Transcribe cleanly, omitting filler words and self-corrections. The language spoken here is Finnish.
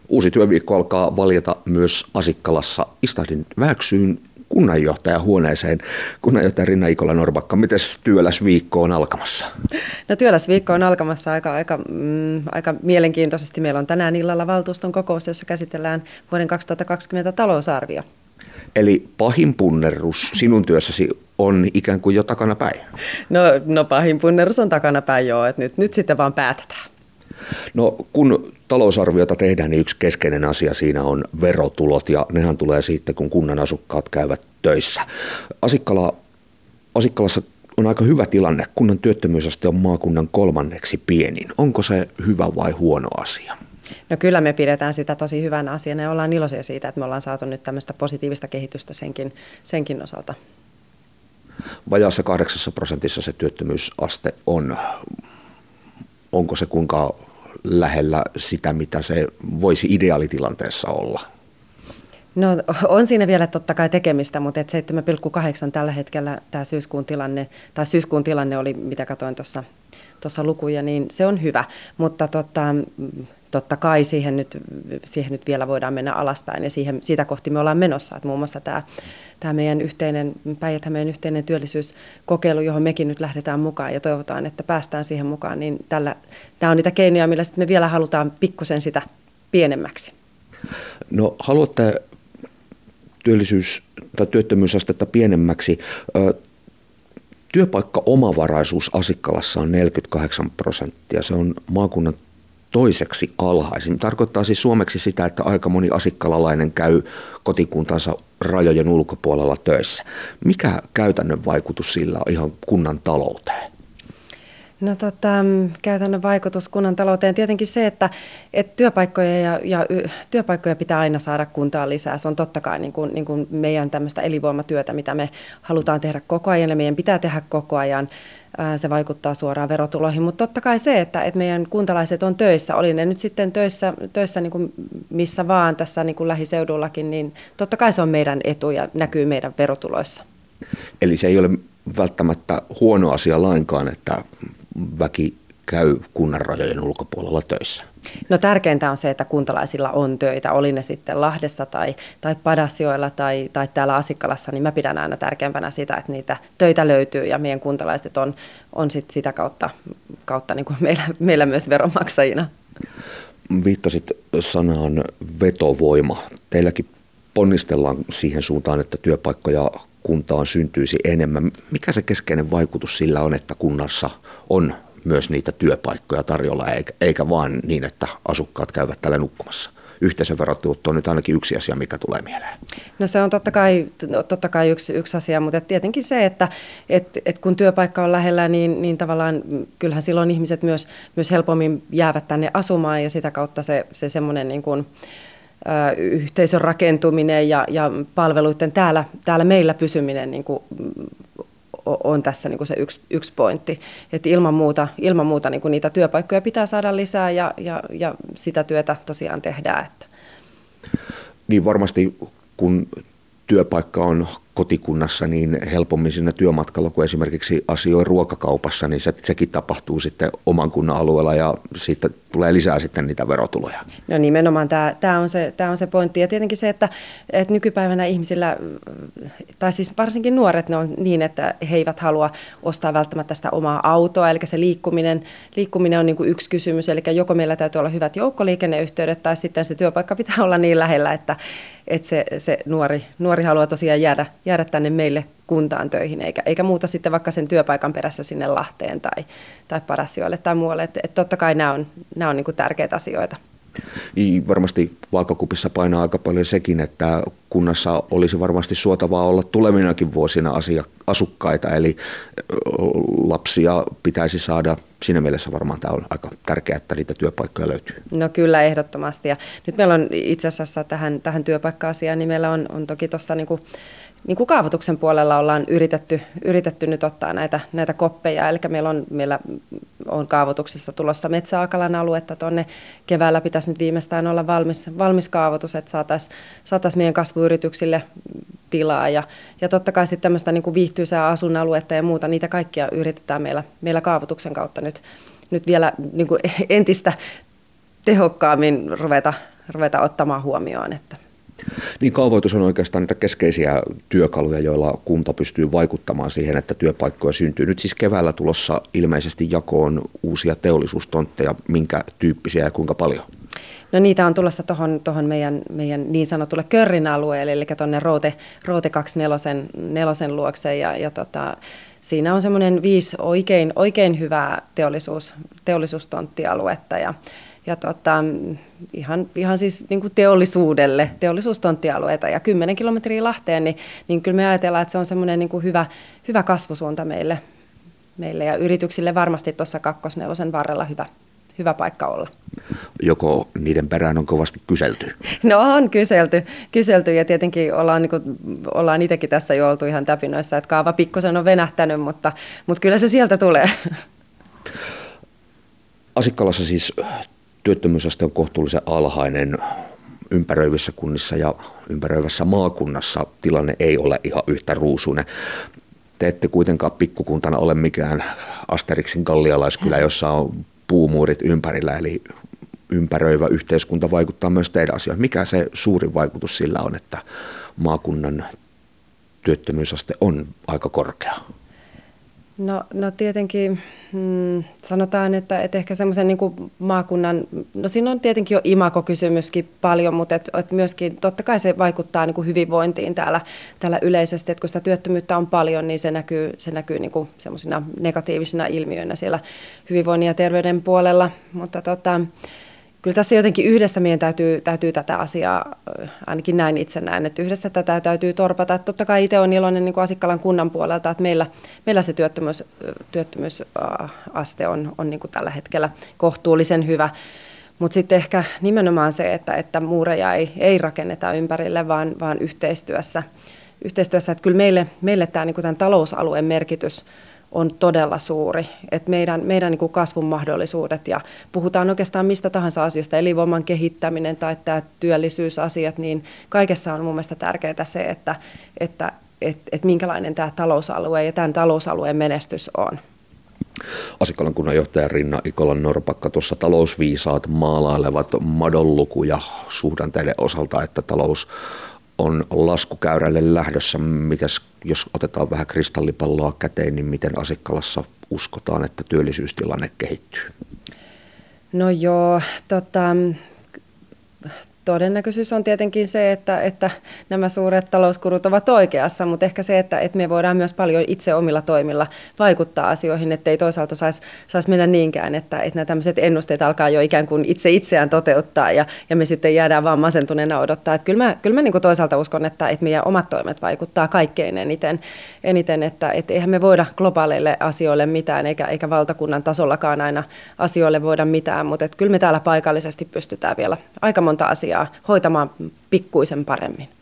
Uusi työviikko alkaa valjeta myös Asikkalassa. Istahdin väksyyn kunnanjohtajahuoneeseen. Kunnanjohtaja Rinna Ikola-Norrbacka, miten työläsviikko on alkamassa? No työläsviikko on alkamassa aika mielenkiintoisesti. Meillä on tänään illalla valtuuston kokous, jossa käsitellään vuoden 2020 talousarvio. Eli pahin punnerrus sinun työssäsi on ikään kuin jo takanapäin? No pahin punnerrus on takanapäin joo, että nyt sitten vaan päätetään. No kun talousarviota tehdään, niin yksi keskeinen asia siinä on verotulot ja nehän tulee siitä, kun kunnan asukkaat käyvät töissä. Asikkalassa on aika hyvä tilanne. Kunnan työttömyysaste on maakunnan 3. pienin. Onko se hyvä vai huono asia? No kyllä me pidetään sitä tosi hyvänä asiana ja ollaan iloisia siitä, että me ollaan saatu nyt tämmöistä positiivista kehitystä senkin osalta. Vajaassa 8% se työttömyysaste on. Onko se kuinka lähellä sitä, mitä se voisi ideaalitilanteessa olla? No on siinä vielä totta kai tekemistä, mutta 7,8 tällä hetkellä tämä syyskuun tilanne oli, mitä katsoin tuossa lukuja, niin se on hyvä, mutta totta kai siihen nyt vielä voidaan mennä alaspäin ja siitä kohti me ollaan menossa, että muun muassa tämä meidän Päijät-Hämeen yhteinen työllisyyskokeilu, johon mekin nyt lähdetään mukaan ja toivotaan, että päästään siihen mukaan, niin tämä on niitä keinoja, millä me vielä halutaan pikkusen sitä pienemmäksi. No haluatte työttömyysastetta pienemmäksi. Työpaikka-omavaraisuus Asikkalassa on 48%. Se on maakunnan toiseksi alhaisin. Tarkoittaa siis suomeksi sitä, että aika moni asikkalalainen käy kotikuntansa rajojen ulkopuolella töissä. Mikä käytännön vaikutus sillä on ihan kunnan talouteen? No käytännön vaikutus kunnan talouteen tietenkin se, että työpaikkoja pitää aina saada kuntaan lisää. Se on totta kai niin kuin meidän tämmöistä elinvoimatyötä, mitä me halutaan tehdä koko ajan ja meidän pitää tehdä koko ajan. Se vaikuttaa suoraan verotuloihin, mutta totta kai se, että meidän kuntalaiset on töissä, oli ne nyt sitten töissä niin kuin missä vaan tässä niin kuin lähiseudullakin, niin totta kai se on meidän etu ja näkyy meidän verotuloissa. Eli se ei ole välttämättä huono asia lainkaan, että väki käy kunnan rajojen ulkopuolella töissä? No tärkeintä on se, että kuntalaisilla on töitä, oli ne sitten Lahdessa tai Padasjoella tai täällä Asikkalassa, niin mä pidän aina tärkeämpänä sitä, että niitä töitä löytyy ja meidän kuntalaiset on sit sitä kautta niin kuin meillä myös veronmaksajina. Viittasit sanaan vetovoima. Teilläkin ponnistellaan siihen suuntaan, että työpaikkoja kuntaan syntyisi enemmän. Mikä se keskeinen vaikutus sillä on, että kunnassa on myös niitä työpaikkoja tarjolla, eikä vaan niin, että asukkaat käyvät täällä nukkumassa? Yhteisöverotuotto on nyt ainakin yksi asia, mikä tulee mieleen. No se on totta kai yksi asia, mutta tietenkin se, että kun työpaikka on lähellä, niin tavallaan kyllähän silloin ihmiset myös helpommin jäävät tänne asumaan ja sitä kautta se semmoinen niin kuin yhteisön rakentuminen ja palveluiden täällä meillä pysyminen niin kuin on tässä niin kuin se yksi pointti. Että ilman muuta niin kuin niitä työpaikkoja pitää saada lisää ja sitä työtä tosiaan tehdään. Että. Niin varmasti kun työpaikka on kotikunnassa, niin helpommin siinä työmatkalla, kun esimerkiksi asioi ruokakaupassa, niin sekin tapahtuu sitten oman kunnan alueella ja siitä tulee lisää sitten niitä verotuloja. No nimenomaan tämä on se pointti. Ja tietenkin se, että nykypäivänä ihmisillä, tai siis varsinkin nuoret, ne on niin, että he eivät halua ostaa välttämättä sitä omaa autoa, eli se liikkuminen on niin kuin yksi kysymys, eli joko meillä täytyy olla hyvät joukkoliikenneyhteydet, tai sitten se työpaikka pitää olla niin lähellä, että se nuori haluaa tosiaan jäädä tänne meille kuntaan töihin, eikä muuta sitten vaikka sen työpaikan perässä sinne Lahteen tai Padasjoelle tai muualle. Että totta kai nämä on niin kuin tärkeitä asioita. Varmasti vaakakupissa painaa aika paljon sekin, että kunnassa olisi varmasti suotavaa olla tulevinakin vuosina asukkaita, eli lapsia pitäisi saada. Siinä mielessä varmaan tämä on aika tärkeää, että niitä työpaikkoja löytyy. No kyllä, ehdottomasti. Ja nyt meillä on itse asiassa tähän työpaikka-asiaan, niin meillä on toki tuossa niin kuin kaavoituksen puolella ollaan yritetty nyt ottaa näitä koppeja, eli meillä on kaavoituksessa tulossa Metsäakalan aluetta tuonne keväällä pitäisi nyt viimeistään olla valmis kaavoitus, että saataisiin meidän kasvuyrityksille tilaa ja totta kai sitten tämmöistä niin kuin viihtyisää asuinaluetta ja muuta, niitä kaikkia yritetään meillä kaavoituksen kautta nyt vielä niin kuin entistä tehokkaammin ruveta ottamaan huomioon. Että. Niin kaavoitus on oikeastaan niitä keskeisiä työkaluja, joilla kunta pystyy vaikuttamaan siihen, että työpaikkoja syntyy. Nyt siis keväällä tulossa ilmeisesti jakoon uusia teollisuustontteja, minkä tyyppisiä ja kuinka paljon? No niitä on tulossa tuohon meidän niin sanotulle Körrin alueelle, eli tuonne Roote 24 luokse ja siinä on semmoinen 5 oikein hyvää teollisuustonttialuetta ja ihan siis niin kuin teollisuustonttialueita ja 10 kilometriä Lahteen, niin kyllä me ajatellaan, että se on semmoinen niin kuin hyvä kasvusuunta meille ja yrityksille varmasti tuossa 2-4 varrella hyvä paikka olla. Joko niiden perään on kovasti kyselty? No on kyselty ja tietenkin ollaan itsekin tässä jo oltu ihan täpinoissa, että kaava pikkusen on venähtänyt, mutta kyllä se sieltä tulee. Asikkalassa siis työttömyysaste on kohtuullisen alhainen. Ympäröivissä kunnissa ja ympäröivässä maakunnassa tilanne ei ole ihan yhtä ruusuinen. Te ette kuitenkaan pikkukuntana ole mikään Asterixin gallialaiskylä, jossa on puumuurit ympärillä, eli ympäröivä yhteiskunta vaikuttaa myös teidän asioihin. Mikä se suurin vaikutus sillä on, että maakunnan työttömyysaste on aika korkea? No tietenkin sanotaan, että ehkä semmoisen niin kuin maakunnan, no siinä on tietenkin jo imago-kysymyskin paljon, mutta et myöskin totta kai se vaikuttaa niin kuin hyvinvointiin täällä yleisesti, että kun sitä työttömyyttä on paljon, niin se näkyy niin kuin semmoisina negatiivisina ilmiöinä siellä hyvinvoinnin ja terveyden puolella, mutta kyllä tässä jotenkin yhdessä meidän täytyy tätä asiaa, ainakin näin itse näen, että yhdessä tätä täytyy torpata. Että totta kai itse olen iloinen niin kuin Asikkalan kunnan puolelta, että meillä se työttömyysaste on niin kuin tällä hetkellä kohtuullisen hyvä. Mutta sitten ehkä nimenomaan se, että muureja ei rakenneta ympärille, vaan yhteistyössä. Että kyllä meille tämä niin kuin tämän talousalueen merkitys on todella suuri, että meidän niin kuin kasvun mahdollisuudet ja puhutaan oikeastaan mistä tahansa asiasta, elinvoiman kehittäminen tai tämä työllisyysasiat, niin kaikessa on mun mielestä tärkeää se, että minkälainen tämä talousalue ja tämän talousalueen menestys on. Asikkalan kunnanjohtaja Rinna Ikola-Norpakka, tuossa talousviisaat maalailevat madonlukuja suhdanteiden osalta, että talous on laskukäyrälle lähdössä. Mitäs, jos otetaan vähän kristallipalloa käteen, niin miten Asikkalassa uskotaan, että työllisyystilanne kehittyy? No joo, todennäköisyys on tietenkin se, että nämä suuret talouskurut ovat oikeassa, mutta ehkä se, että me voidaan myös paljon itse omilla toimilla vaikuttaa asioihin, ettei toisaalta saisi mennä niinkään, että nämä tämmöiset ennusteet alkaa jo ikään kuin itseään toteuttaa ja me sitten jäädään vaan masentuneena odottaa. Että kyllä mä niin kuin toisaalta uskon, että meidän omat toimet vaikuttaa kaikkein eniten että eihän me voida globaaleille asioille mitään, eikä valtakunnan tasollakaan aina asioille voida mitään, mutta kyllä me täällä paikallisesti pystytään vielä aika monta asiaa hoitamaan pikkuisen paremmin.